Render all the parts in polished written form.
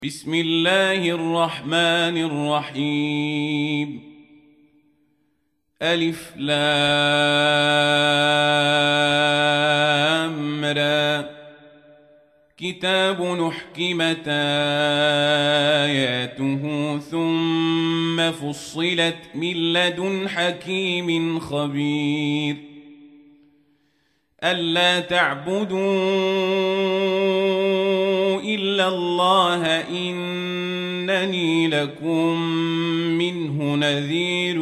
بسم الله الرحمن الرحيم. ألف لام را. كتاب نحكمت آياته ثم فصلت من لدن حكيم خبير. ألا تعبدوا إلا الله إنني لكم منه نذير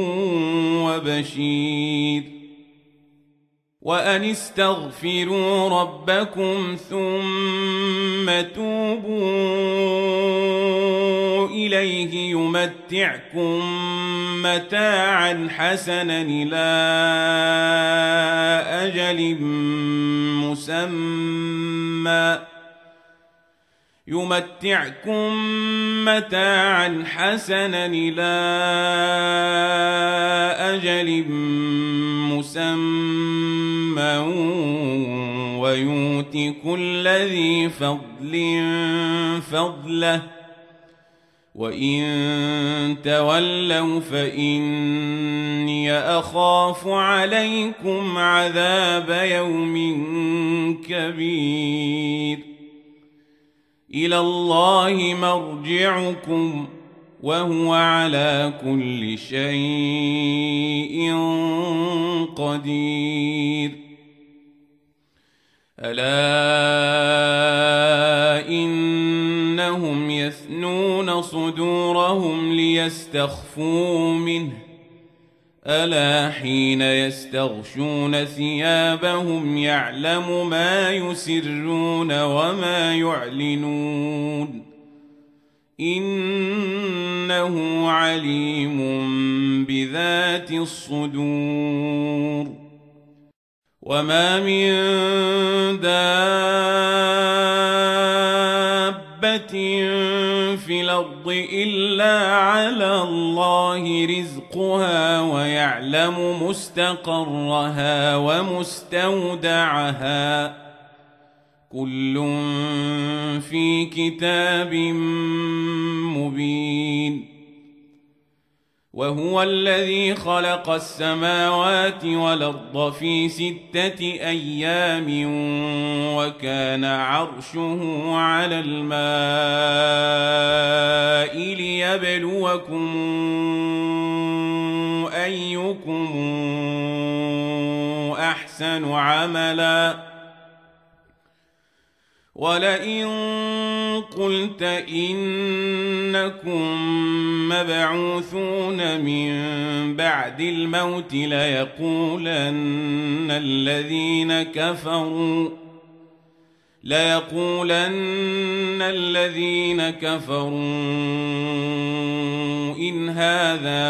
وبشير. وأن استغفروا ربكم ثم توبوا إليه يمتعكم متاعا حسنا إلى أجل مسمى ويؤت كل ذي فضل فضله. وإن تولوا فإني أخاف عليكم عذاب يوم كبير. إلى الله مرجعكم وهو على كل شيء قدير. ألا إنهم يثنون صدورهم ليستخفوا منه ألا حين يستغشون ثيابهم يعلم ما يسرون وما يعلنون إنه عليم بذات الصدور. وما من دابة في الأرض إلا على الله رزقها ويعلم مستقرها ومستودعها كل في كتاب مبين. وهو الذي خلق السماوات والأرض في 6 أيام وكان عرشه على الماء ليبلوكم أيكم أحسن عملا. ولئن قلت إنكم مبعوثون من بعد الموت ليقولن الذين كفروا إن هذا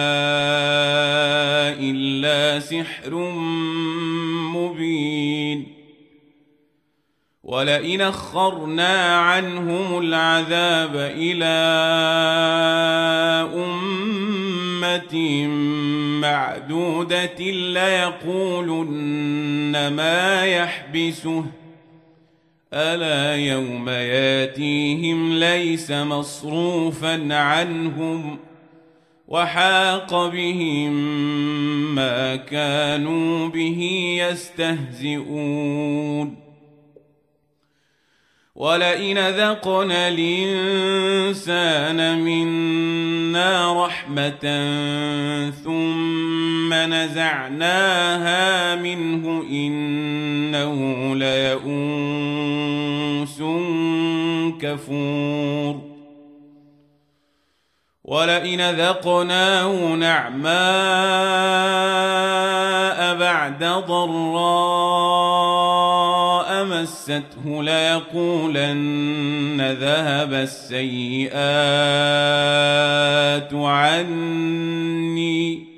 إلا سحر مبين. ولئن أخرنا عنهم العذاب إلى أمة معدودة ليقولن ما يحبسه ألا يوم ياتيهم ليس مصروفا عنهم وحاق بهم ما كانوا به يستهزئون. ولئن ذقنا الإنسان منا رحمة ثم نزعناها منه إنه ليئوس كفور. ولئن ذقناه نعماء بعد ضراء مسته ليقولن ذهب السيئات عني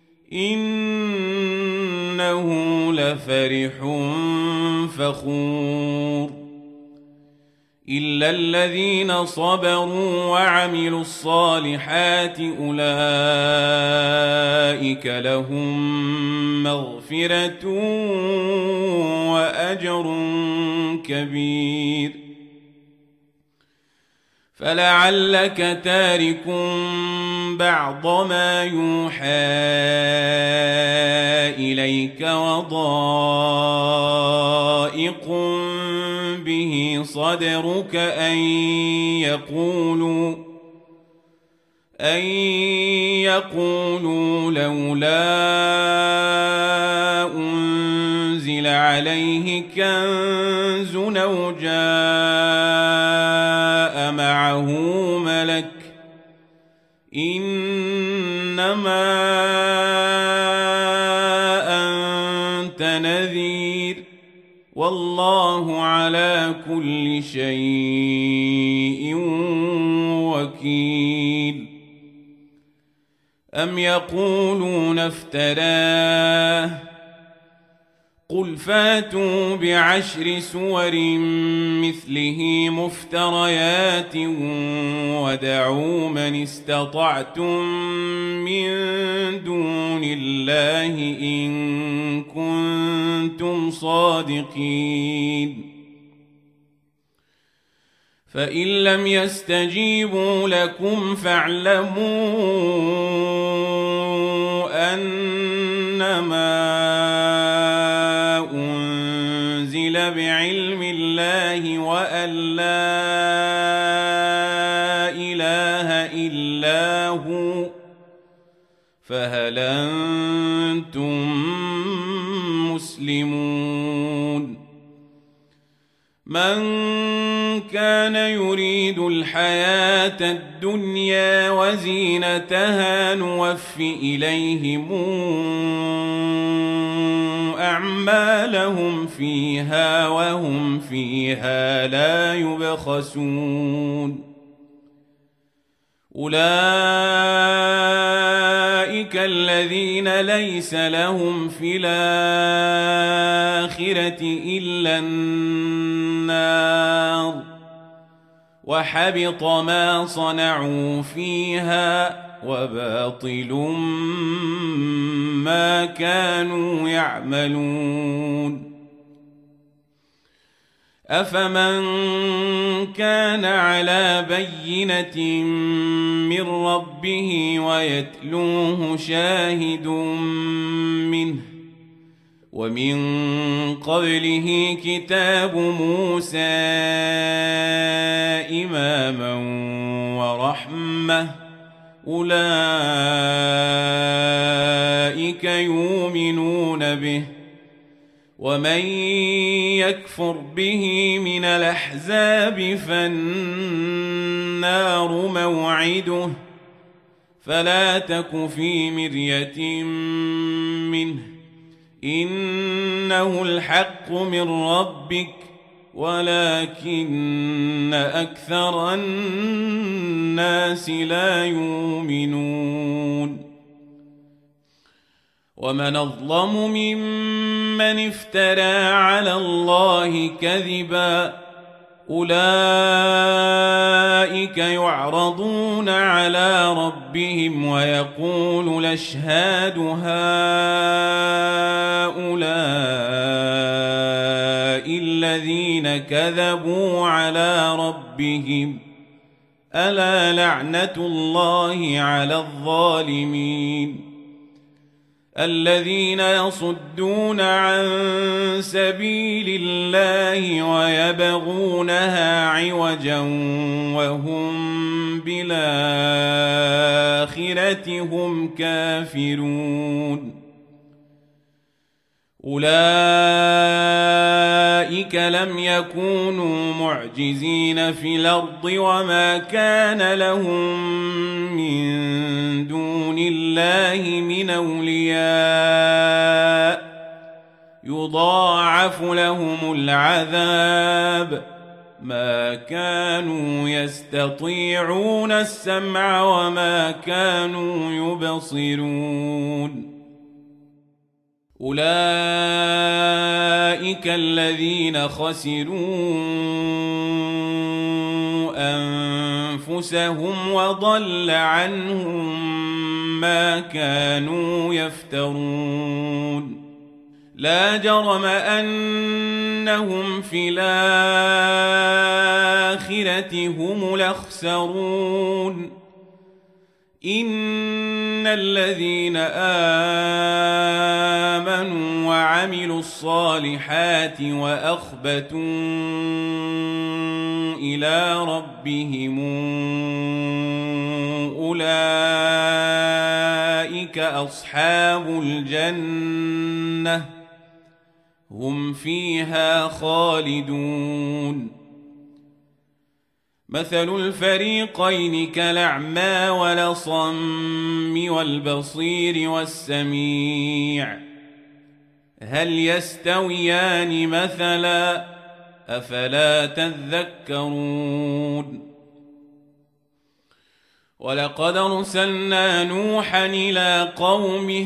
إنه لفرح فخور. إلا الذين صبروا وعملوا الصالحات أولئك لهم مغفرة وأجر كبير. فلعلك تارك بعض ما يوحى إليك وضائق به صدرك أن يقولوا لولا أنزل عليه كنز أو جاء معه ملك إنما أنت نذير والله على كل شيء وكيل. أم يقولون افتراه قل فاتوا بعشر سور مثله مفتريات ودعوا من استطعتم من دون الله إن كنتم صادقين. فإن لم يستجيبوا لكم فاعلموا أنما أنزل بعلم الله وأن لا إله إلا هو فهل أنتم مسلمون. من كان يريد الحياة الدنيا وزينتها نوف إليهم أعمالهم فيها وهم فيها لا يبخسون. أولئك الذين ليس لهم في الآخرة إلا النار وحبط ما صنعوا فيها وباطل ما كانوا يعملون. أفمن كان على بينة من ربه ويتلوه شاهد منه ومن قبله كتاب موسى إماما ورحمة أولئك يؤمنون به ومن يكفر به من الأحزاب فالنار موعده فلا تك في مرية منه إنه الحق من ربك ولكن أكثر الناس لا يؤمنون. ومن أظلم ممن افترى على الله كذبا أولئك يعرضون على ربهم ويقول الأشهاد هؤلاء الذين كذبوا على ربهم ألا لعنة الله على الظالمين. الذين يصدون عن سبيل الله ويبغونها عوجا وهم بالآخرة هم كافرون. أولئك لم يكونوا معجزين في الأرض وما كان لهم من دون الله من أولياء يضاعف لهم العذاب ما كانوا يستطيعون السمع وما كانوا يبصرون. أولئك الذين خسروا أنفسهم وضل عنهم ما كانوا يفترون. لا جرم أنهم في الآخرة هم الأخسرون إن الذين آمنوا وعملوا الصالحات وأخبتوا إلى ربهم أولئك أصحاب الجنة هم فيها خالدون مثل الفريقين كالأعمى والأصم والبصير والسميع هل يستويان مثلا أفلا تذكرون ولقد أرسلنا نوحا إلى قومه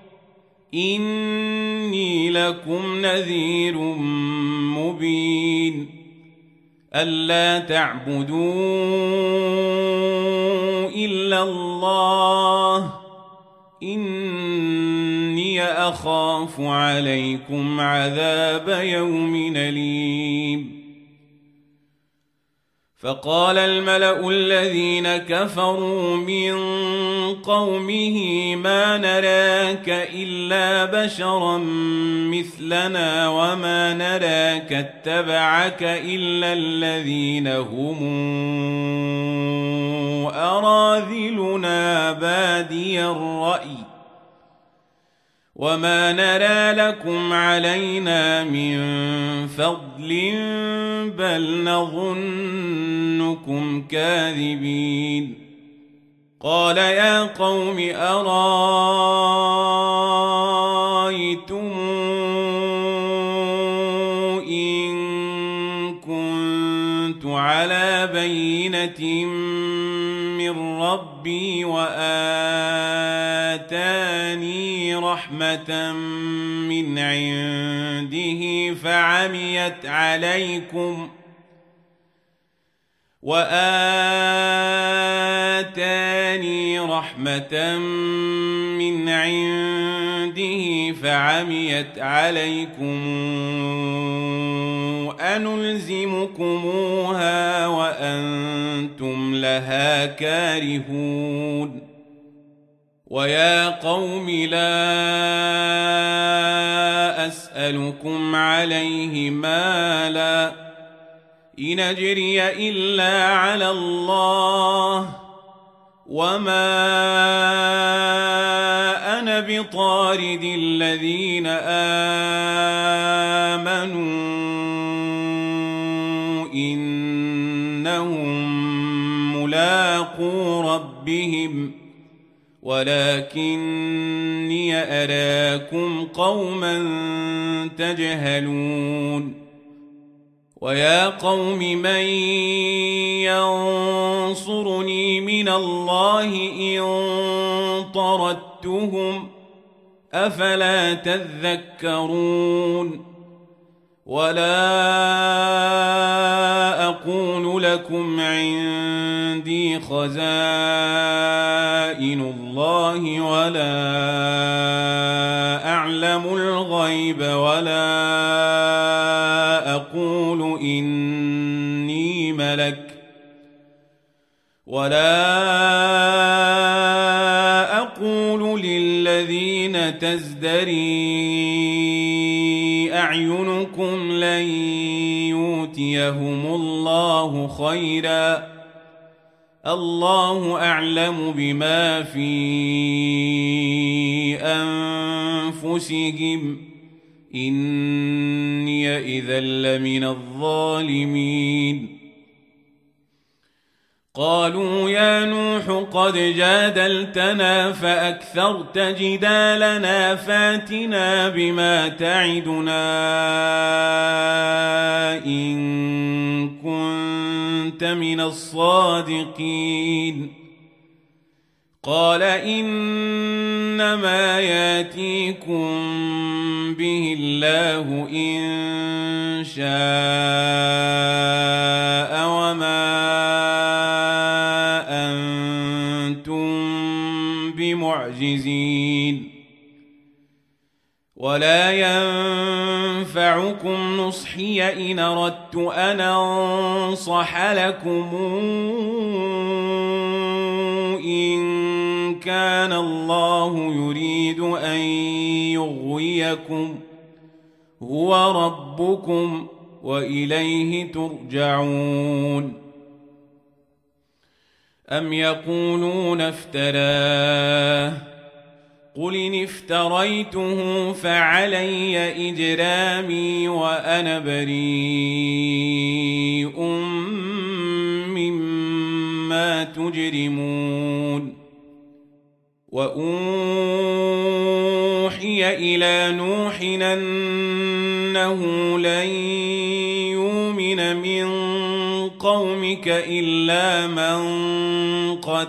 إني لكم نذير مبين ألا تعبدوا إلا الله إني أخاف عليكم عذاب يوم أليم فقال الملأ الذين كفروا من قومه ما نراك إلا بشرا مثلنا وما نراك اتبعك إلا الذين هم أراذلنا بادي الرأي وما نرى لكم علينا من فضل بل نظنكم كاذبين قال يا قوم أرأيتم إن كنت على بينة من ربي وآتاني رحمة من عنده فعميت عليكم أنلزمكموها وأنتم لها كارهون ويا قوم لا أسألكم عليه مالا إن أجري إلا على الله وما أنا بطارد الذين آمنوا إنهم ملاقو ربهم ولكني أراكم قوما تجهلون ويا قوم من ينصرني من الله إن طردتهم أفلا تذكرون ولا أقول لكم عندي خزائن الله ولا أعلم الغيب ولا أقول إني ملك ولا أقول للذين تزدري أعينكم لن يؤتيهم الله خيرا الله أعلم بما في أنفسهم إني إذا لمن الظالمين قالوا يا نوح قد جادلتنا فأكثرت جدالنا فاتنا بما تعدنا إن كنت من الصادقين قال إنما ياتيكم به الله إن شاء وما أنتم بمعجزين ولا ينفعكم نصحي إن أردت أن أنصح لكم إن كان الله يريد أن يغويكم هو ربكم وإليه ترجعون. أم يقولون افتراه قل إن افتريته فعلي إجرامي وأنا بريء مما تجرمون. وأوحي إلى نوح أنه لن يؤمن من قومك إلا من قد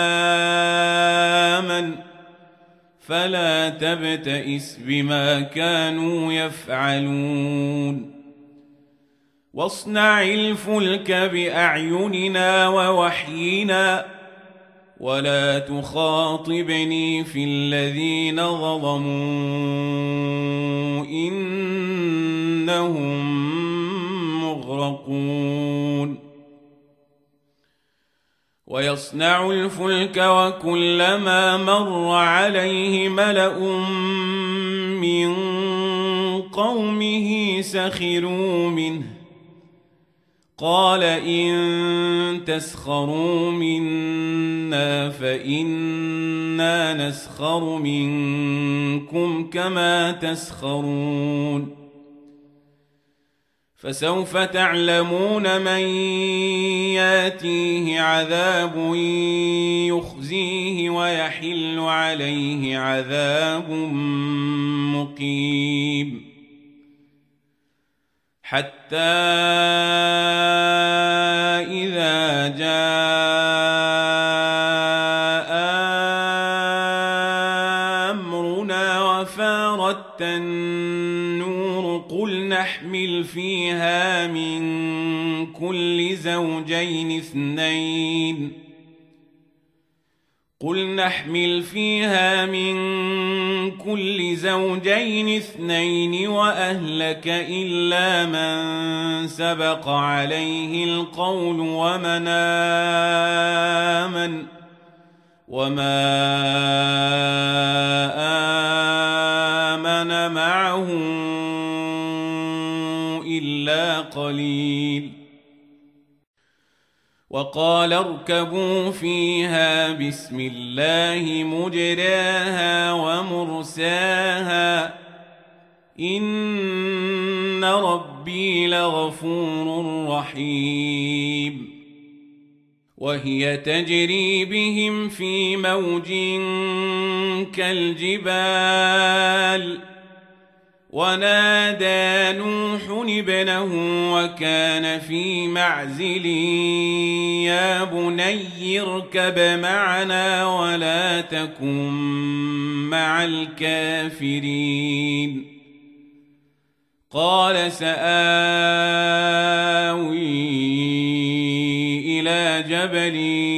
آمن فلا تبتئس بما كانوا يفعلون. واصنع الفلك بأعيننا ووحينا ولا تخاطبني في الذين ظلموا إنهم مغرقون. ويصنع الفلك وكلما مر عليه ملأ من قومه سخروا منه قال إن تسخروا منا فإنا نسخر منكم كما تسخرون. فسوف تعلمون من ياتيه عذاب يخزيه ويحل عليه عذاب مقيم. حتى إذا جاء أمرنا وفارت النور قل نحمل فيها من كل زوجين اثنين وأهلك إلا من سبق عليه القول ومن آمن وما آمن معه إلا قليل. وقال اركبوا فيها بسم الله مجراها ومرساها إن ربي لغفور رحيم. وهي تجري بهم في موج كالجبال ونادى نوح ابنه وكان في معزل يا بني اركب معنا ولا تكن مع الكافرين. قال سآوي إلى جبل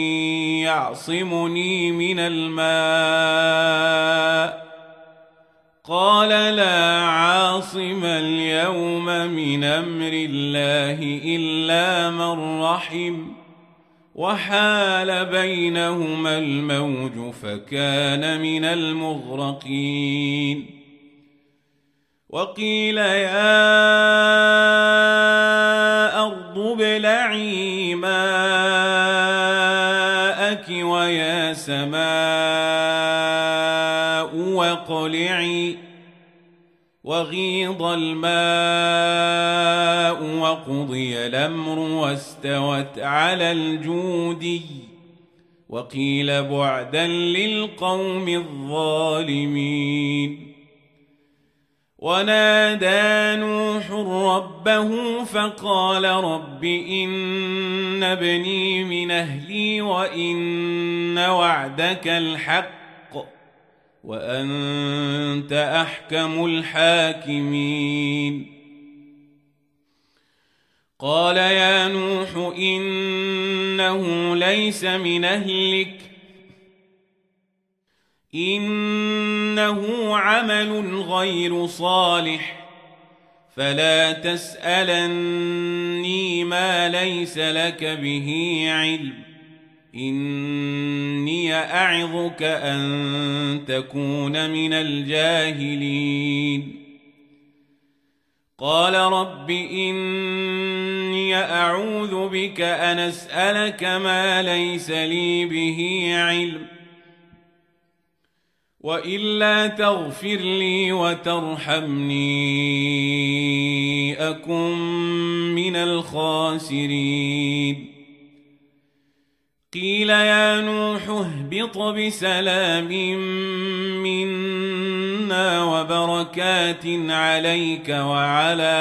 يعصمني من الماء قال لا عاصم اليوم من أمر الله إلا من رحم وحال بينهما الموج فكان من المغرقين. وقيل يا أرض ابلعي ماءك ويا سماء واقلعي وغيض الماء وقضي الأمر واستوت على الجودي وقيل بعدا للقوم الظالمين. ونادى نوح ربه فقال رب إن ابني من أهلي وإن وعدك الحق وأنت أحكم الحاكمين. قال يا نوح إنه ليس من أهلك إنه عمل غير صالح فلا تسألني ما ليس لك به علم إني أعظك أن تكون من الجاهلين قال رب إني أعوذ بك أن أسألك ما ليس لي به علم وإلا تغفر لي وترحمني أكن من الخاسرين قيل يا نوح اهبط بسلام منا وبركات عليك وعلى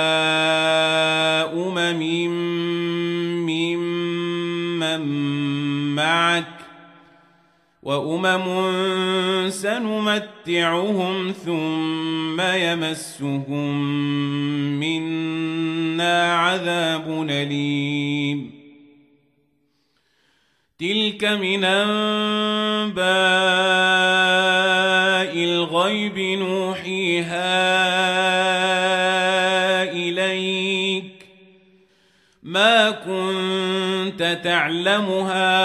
ممن معك وأمم سنمتعهم ثم يمسهم منا عذاب أليم تلك من أنباء الغيب نوحيها إليك ما كنت تعلمها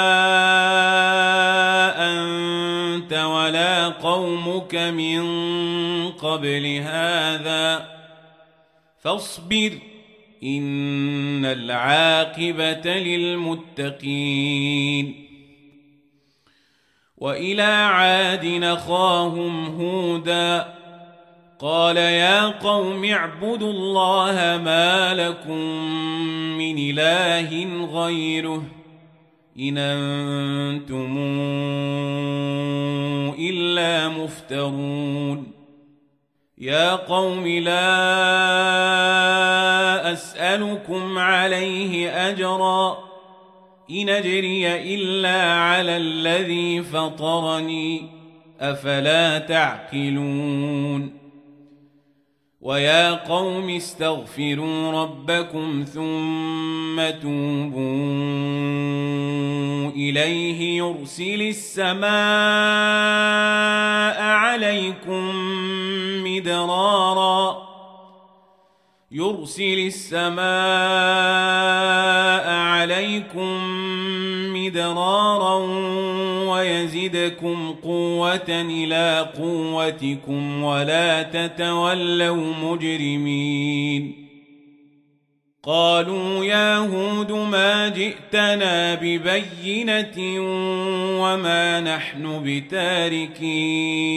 أنت ولا قومك من قبل هذا فاصبر إن العاقبة للمتقين وإلى عاد أخاهم هودا قال يا قوم اعبدوا الله ما لكم من إله غيره إن أنتم إلا مفترون يا قوم لا أسألكم عليه أجرا إن أجري إلا على الذي فطرني أفلا تعقلون ويا قوم استغفروا ربكم ثم توبوا إليه يرسل السماء عليكم مدرارا ويزدكم قوة إلى قوتكم ولا تتولوا مجرمين قالوا يا هود ما جئتنا ببينة وما نحن بتاركي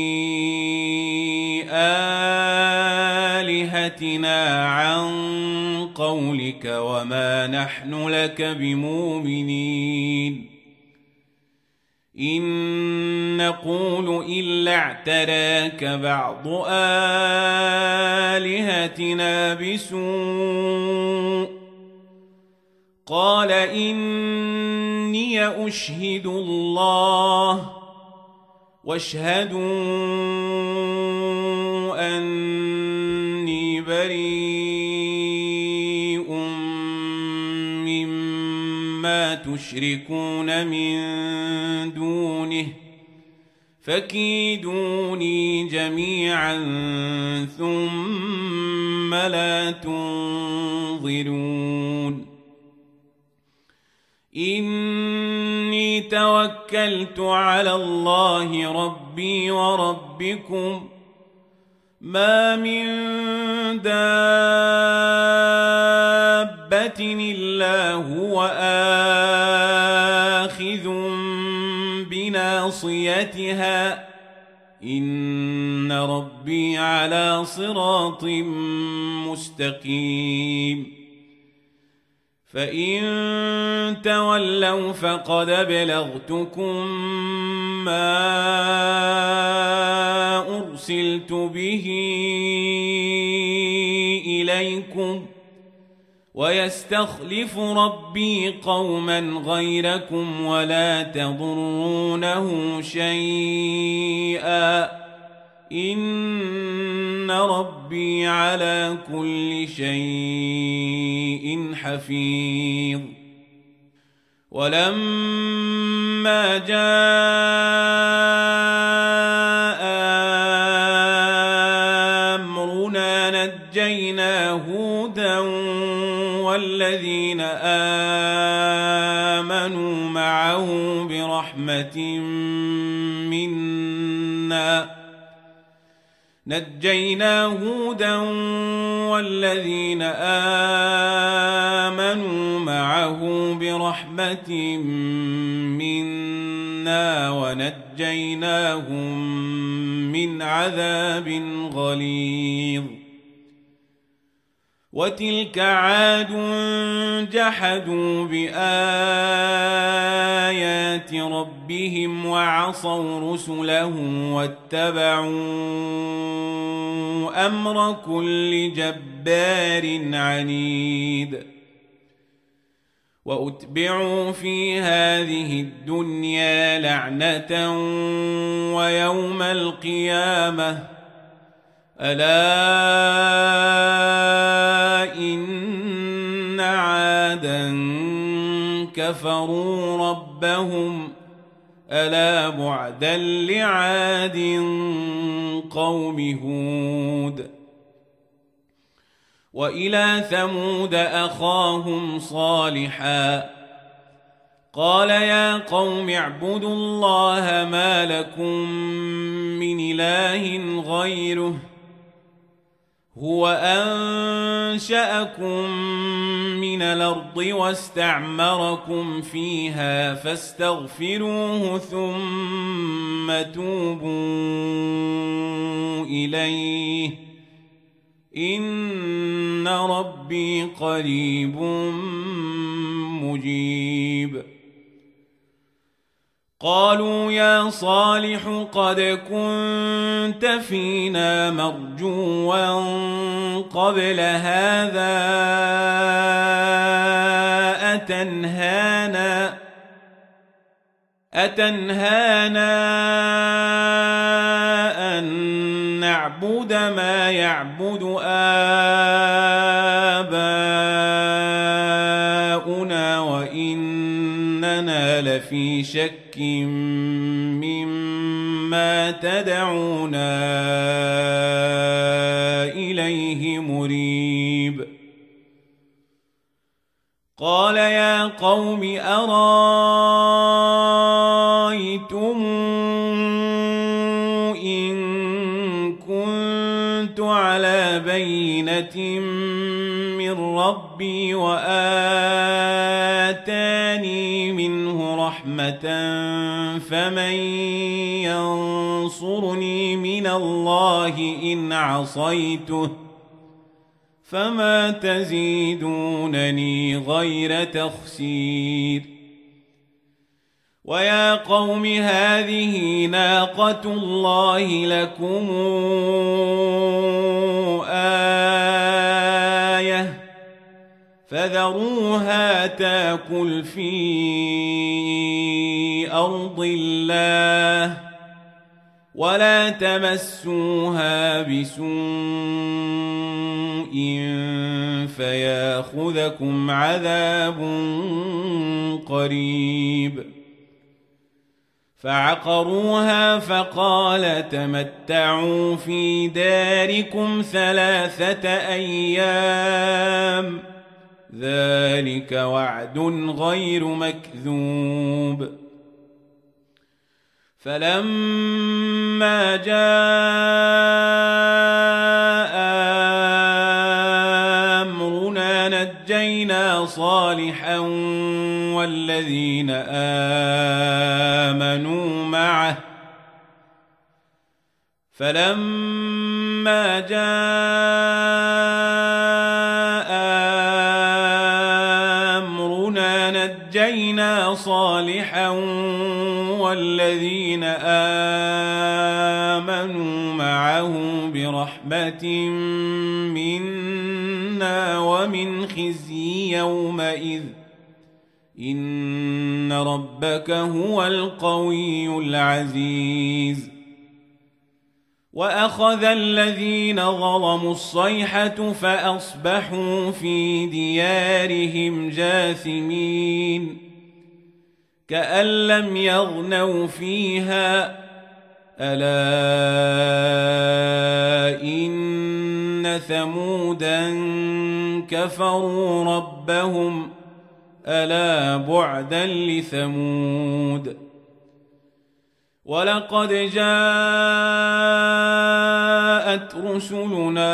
آلهتنا عن قولك وما نحن لك بمؤمنين إن نقول إلا اعتراك بعض آلهتنا بسوء قال إني أشهد الله واشهدوا أني بريء مما تشركون من دونه فكيدوني جميعا ثم لا تنظرون إني توكلت على الله ربي وربكم ما من دابة إلا هو آخذ بناصيتها إن ربي على صراط مستقيم فإن تولوا فقد بلغتكم ما أرسلت به إليكم ويستخلف ربي قوما غيركم ولا تضرونه شيئا إن ربي على كل شيء حفيظ ولما جاء معه برحمة منا نجينا هودا والذين آمنوا معه برحمة منا ونجيناهم من عذاب غليظ وتلك عاد جحدوا بآيات ربهم وعصوا رسله واتبعوا أمر كل جبار عنيد وأتبعوا في هذه الدنيا لعنة ويوم القيامة ألا إن عادا كفروا ربهم ألا بعدا لعاد قوم هود وإلى ثمود أخاهم صالحا قال يا قوم اعبدوا الله ما لكم من إله غيره هو أنشأكم من الأرض واستعمركم فيها فاستغفروه ثم توبوا إليه إن ربي قريب مجيب قالوا يا صالح قد كنت فينا مرجوا قبل هذا أتنهانا أن نعبد ما يعبد آباؤنا وإننا لفي شك مما تدعونا إليه مريب قال يا قوم أرأيتم إن كنت على بينة من ربي وآتاني منه رحمة فمن ينصرني من الله إن عصيته فما تزيدونني غير تخسير ويا قوم هذه ناقة الله لكم آية فذروها تاكل في أرض الله ولا تمسوها بسوء فياخذكم عذاب قريب فعقروها فقال تمتعوا في داركم 3 أيام ذلك وعد غير مكذوب فلما جاء أمرنا نجينا صالحا والذين آمنوا معه فلما جاء أمرنا نجينا صالحا والذين آمنوا معه برحمة منا ومن خزي يومئذ إن ربك هو القوي العزيز وأخذ الذين ظلموا الصيحة فأصبحوا في ديارهم جاثمين كأن لم يغنوا فيها ألا إن ثمودا كفروا ربهم ألا بعدا لثمود ولقد جاءت رسلنا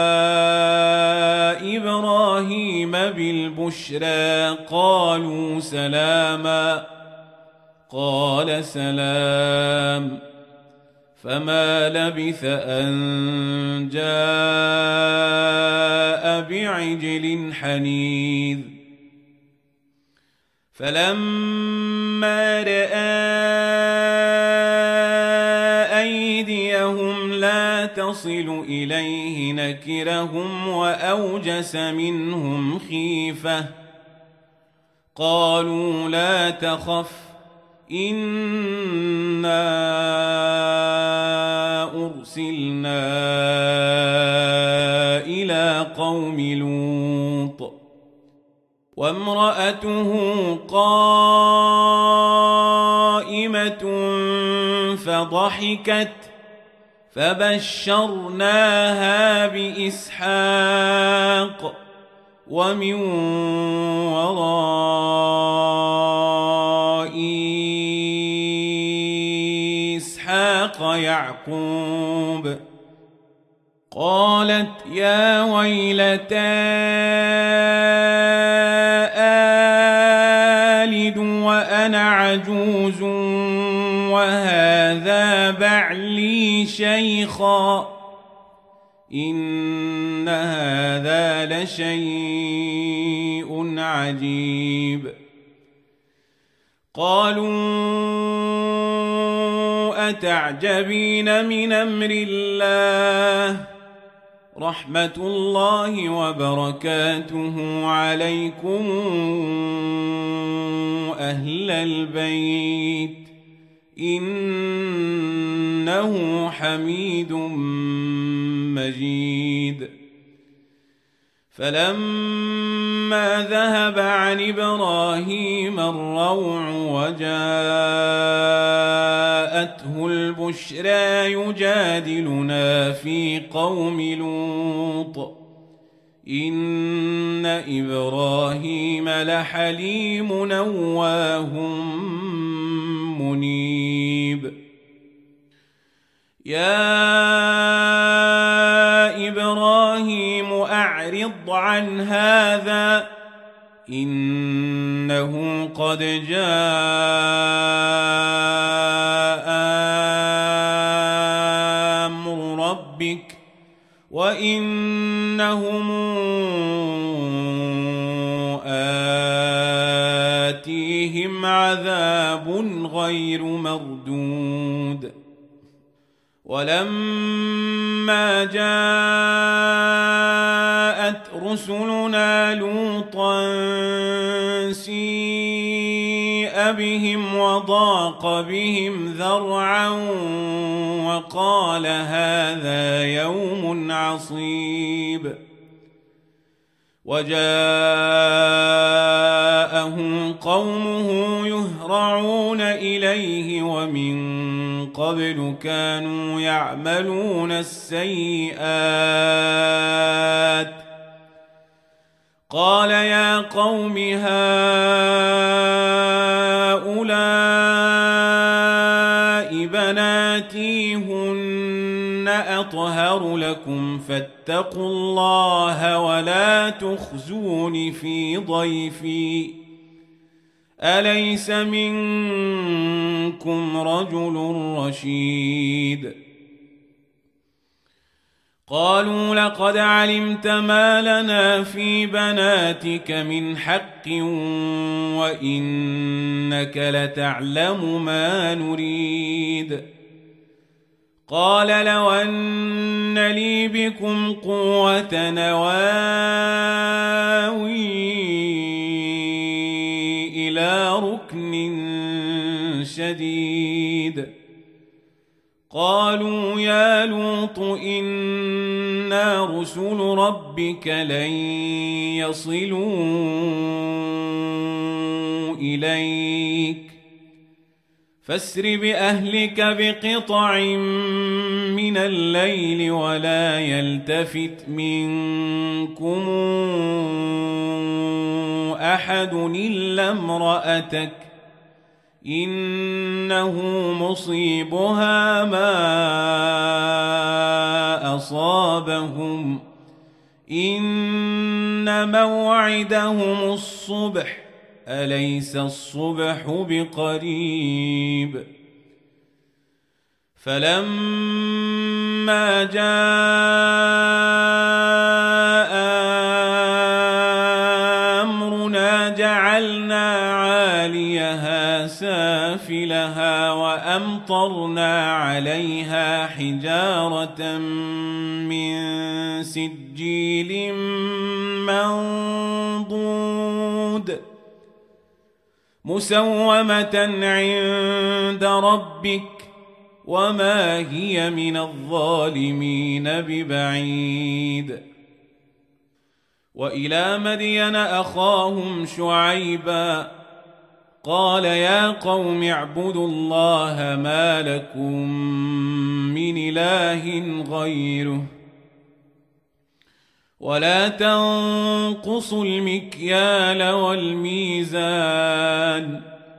إبراهيم بالبشرى قالوا سلاما قال سلام فما لبث أن جاء بعجل حنيذ فلما رأى أيديهم لا تصل إليه نكرهم وأوجس منهم خيفة قالوا لا تخف إنا أرسلنا إلى قوم لوط وامرأته قائمة فضحكت فبشرناها بإسحاق ومن وراء إسحاق يعقوب قالت يا ويلتى آلد وأنا عجوز وهذا بعلي شيخا إن هذا لشيء عجيب قالوا أتعجبين من أمر الله رحمة الله وبركاته عليكم أهل البيت إنه حميد مجيد فلما ذهب عن إبراهيم الروع وجاءته البشرى يجادلنا في قوم لوط إن إبراهيم لحليم أواه منيب يا إبراهيم أعرض عن هذا إنه قد جاء أمر ربك وإنهم آتيهم عذاب غير مردود ولما جاءت رسلنا لوطا سيء بهم وضاق بهم ذرعا وقال هذا يوم عصيب وجاءه قومه يهرعون إليه ومن قبل كانوا يعملون السيئات قال يا قوم هؤلاء بناتي هن أطهر لكم فاتقوا الله ولا تخزون في ضيفي أليس منكم رجل رشيد قالوا لقد علمت ما لنا في بناتك من حق وإنك لتعلم ما نريد قال لو أن لي بكم قوة نواوي إلى ركن شديد قالوا يا لوط إنا رسل ربك لن يصلوا إليك فاسر بأهلك بقطع من الليل ولا يلتفت منكم أحد إلا امرأتك إنه مصيبها ما أصابهم إن موعدهم الصبح أليس الصبح بقريب فلما جاء أمرنا جعلنا عاليها سافلها وأمطرنا عليها حجارة من سجيل منضود مسومة عند ربك وما هي من الظالمين ببعيد وإلى مدين أخاهم شعيبا قال يا قوم اعبدوا الله ما لكم من إله غيره ولا تنقصوا المكيال والميزان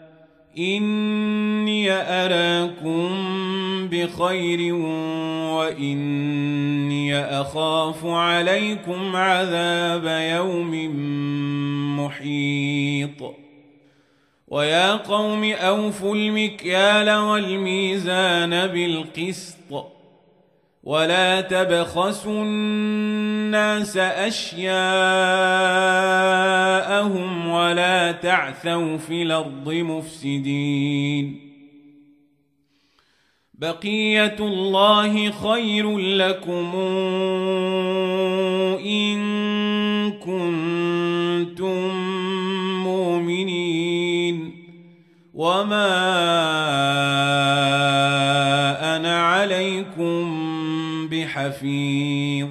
إني أراكم بخير وإني أخاف عليكم عذاب يوم محيط ويا قوم أوفوا المكيال والميزان بالقسط ولا تبخسوا الناس أشياءهم ولا تعثوا في الأرض مفسدين بقية الله خير لكم إن كنتم مؤمنين وما أنا عليكم بحفيظ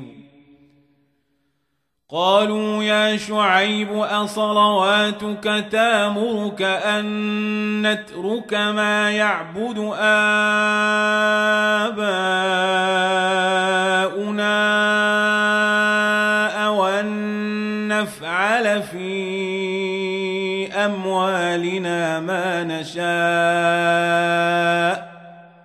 قالوا يا شعيب أصلواتك تامرك أن نترك ما يعبد آباؤنا أو أن نفعل في أموالنا ما نشاء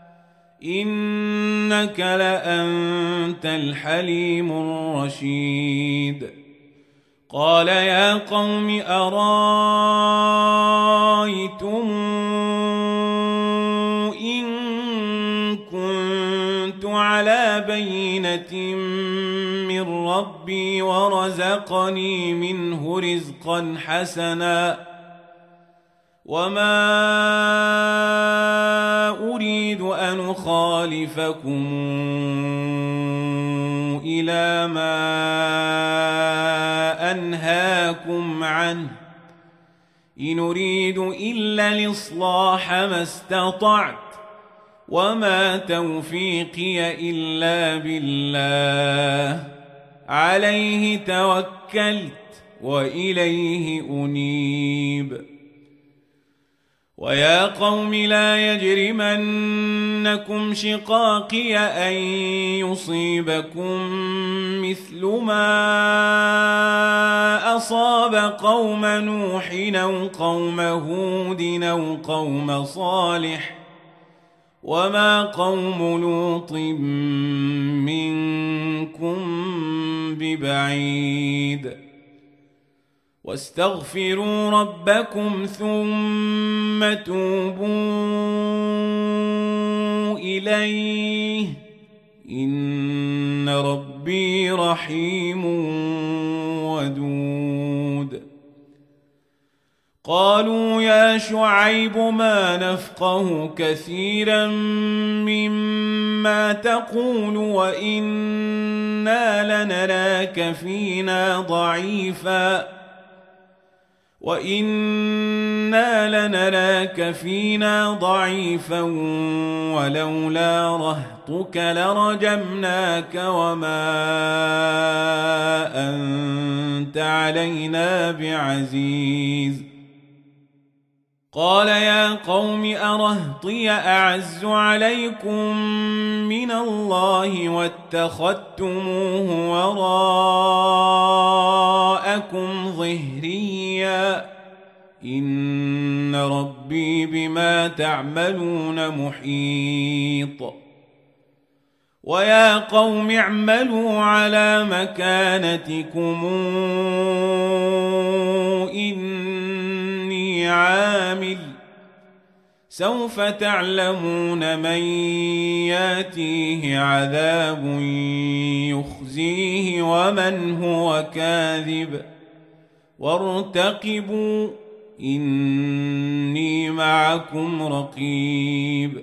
إنك لأنت الحليم الرشيد قال يا قوم أرايتم إن كنت على بينة من ربي ورزقني منه رزقا حسنا وما أريد أن أخالفكم إلى ما أنهاكم عنه إن أريد إلا الإصلاح ما استطعت وما توفيقي إلا بالله عليه توكلت وإليه أنيب ويا قوم لا يجرمنكم شقاقي أن يصيبكم مثل ما أصاب قوم نوح أو قوم هود أو قوم صالح وما قوم لوط منكم ببعيد واستغفروا ربكم ثم توبوا إليه إن ربي رحيم ودود قالوا يا شعيب ما نفقه كثيرا مما تقول وإنا لنراك فينا ضعيفا ولولا رهطك لرجمناك وما أنت علينا بعزيز قال يا قوم أرهطي أعز عليكم من الله واتخذتموه وراءكم ظهريا إن ربي بما تعملون محيط ويا قوم اعملوا على مكانتكم إني عامل سوف تعلمون من ياتيه عذاب يخزيه ومن هو كاذب وارتقبوا إني معكم رقيب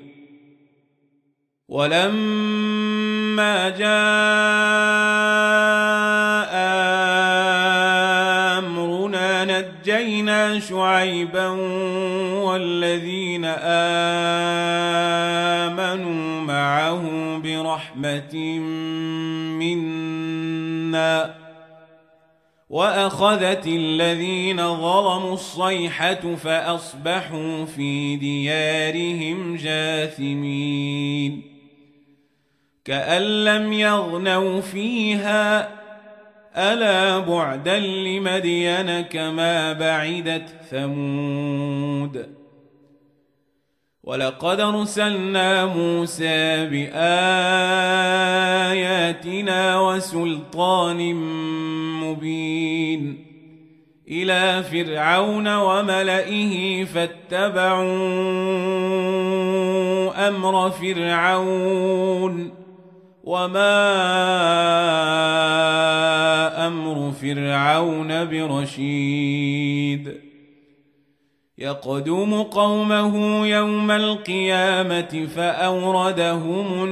ولما جاء أمرنا نجينا شعيبا والذين آمنوا معه برحمة منا وأخذت الذين ظلموا الصيحة فأصبحوا في ديارهم جاثمين كأن لم يغنوا فيها ألا بعدا لمدين كما بعدت ثمود ولقد أرسلنا موسى بآياتنا وسلطان مبين إلى فرعون وملئه فاتبعوا أمر فرعون وما أمر فرعون برشيد يقدم قومه يوم القيامة فأوردهم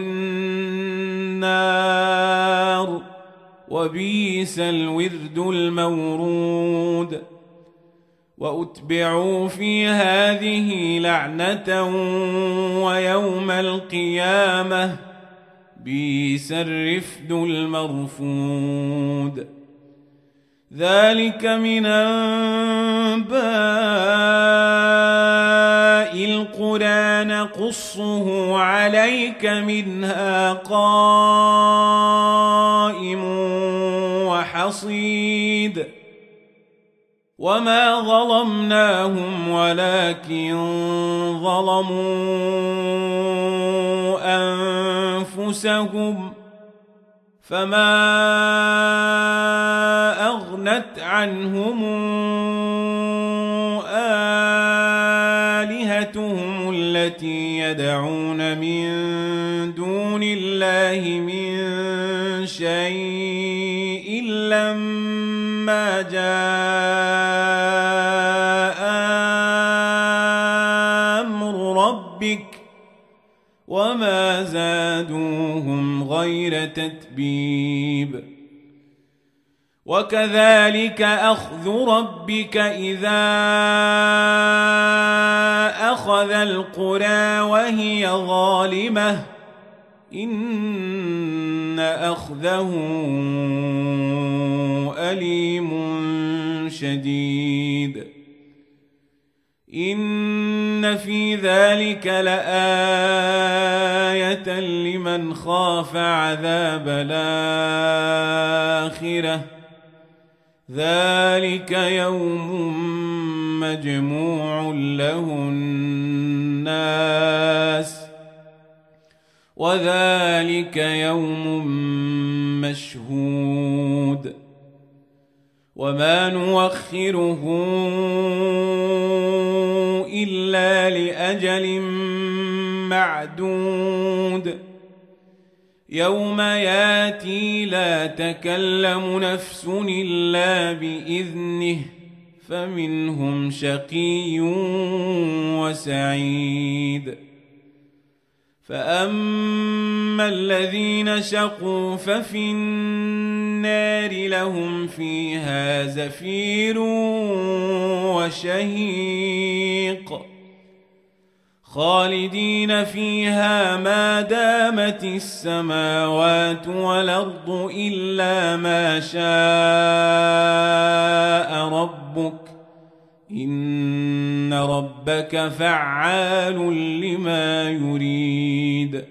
النار وبئس الورد المورود وأتبعوا في هذه لعنة ويوم القيامة بئس الرفد المرفود ذلك من أنباء القرى نقصه عليك منها قائم وحصيد وما ظلمناهم ولكن ظلموا أنفسهم فما أغنت عنهم آلهتهم التي يدعون من دون الله من شيء لما جاء أمر ربك وما زادوهم غير تتبيب وكذلك أخذ ربك إذا أخذ القرى وهي ظالمة إن أخذه أليم شديد إن في ذلك لآية لمن خاف عذاب الآخرة ذلك يوم مجموع له الناس وذلك يوم مشهود وما نوخره إلا لأجل معدود يوم ياتي لا تكلم نفس إلا بإذنه فمنهم شقي وسعيد فأما الذين شقوا ففي النار لهم فيها زفير وشهيق خالدين فيها ما دامت السماوات والأرض إلا ما شاء ربك إن إن ربك فعال لما يريد.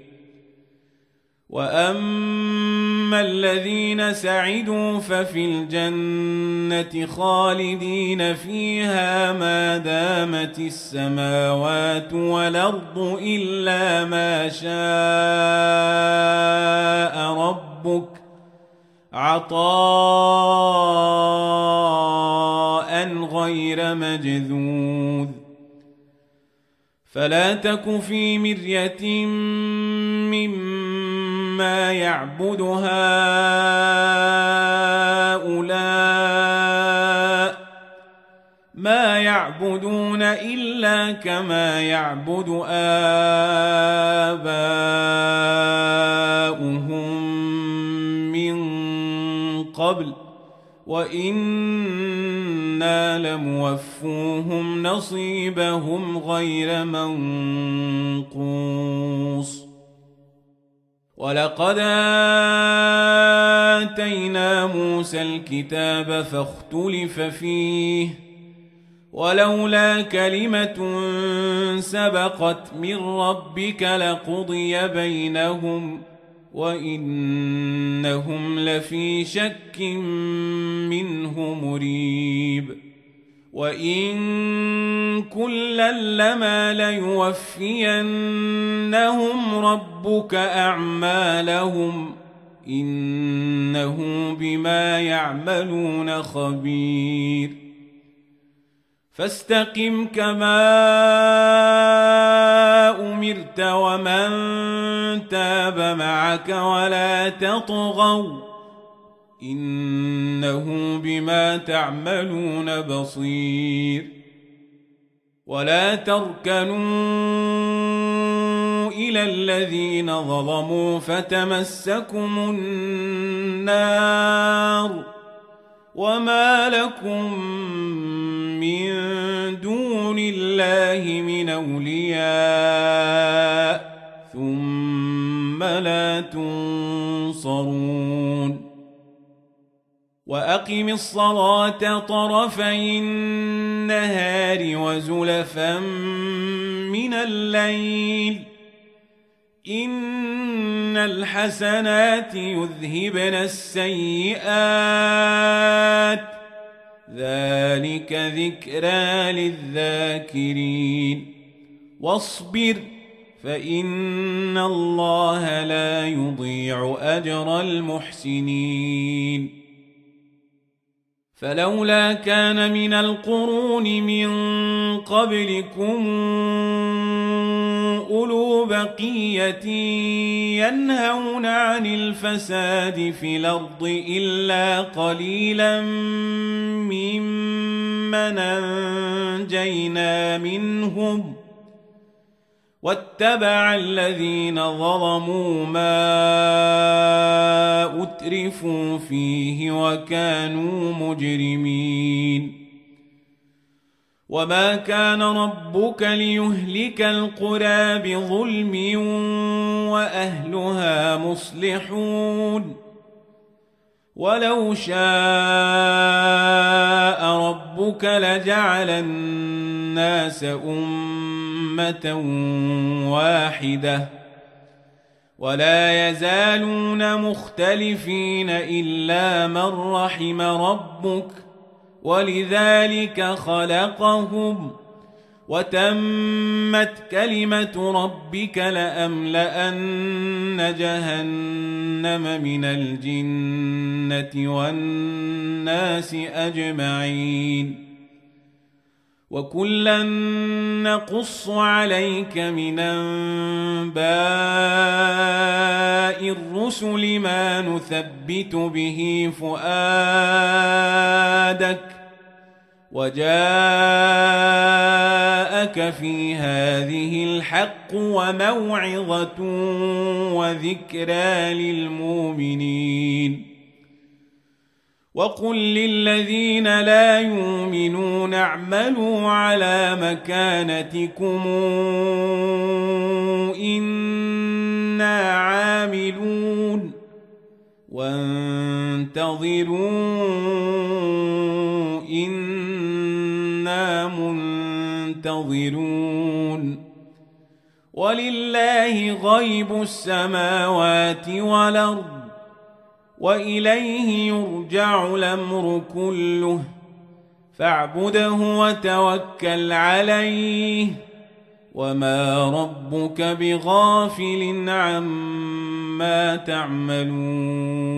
وأما الذين سعدوا ففي الجنة خالدين فيها ما دامت السماوات والأرض إلا ما شاء ربك عطاء غير مجذوذ. فلا تك في مرية مما يعبد هؤلاء ما يعبدون إلا كما يعبد آباؤهم من قبل وإنا لموفوهم نصيبهم غير منقوص. ولقد آتينا موسى الكتاب فاختلف فيه ولولا كلمة سبقت من ربك لقضي بينهم وإنهم لفي شك منه مريب. وإن كلا لما ليوفينهم ربك أعمالهم إنه بما يعملون خبير. فاستقم كما أمرت ومن تاب معك ولا تطغوا إنه بما تعملون بصير. ولا تركنوا إلى الذين ظلموا فتمسكم النار وما لكم من دون الله من أولياء ثم لا تنصرون. وأقم الصلاة طرفي النهار وزلفا من الليل إن الحسنات يذهبن السيئات ذلك ذكرى للذاكرين. واصبر فإن الله لا يضيع أجر المحسنين. فلولا كان من القرون من قبلكم أولو بقية ينهون عن الفساد في الأرض إلا قليلا ممن أنجينا منهم واتبع الذين ظلموا ما أترفوا فيه وكانوا مجرمين. وما كان ربك ليهلك القرى بظلم وأهلها مصلحون ولو شاء ربك لجعل الناس أمة واحدة ولا يزالون مختلفين إلا من رحم ربك ولذلك خلقهم وتمت كلمة ربك لأملأن جهنم من الجنة والناس أجمعين. وكلا نقص عليك من أنباء الرسل ما نثبت به فؤادك وجاءك في هذه الحق وموعظة وذكرى للمؤمنين. وقل للذين لا يؤمنون اعملوا على مكانتكم إنا عاملون وانتظروا إنا ينتظرون ولله غيب السماوات والأرض وإليه يرجع الأمر كله فاعبده وتوكل عليه وما ربك بغافل عما تعملون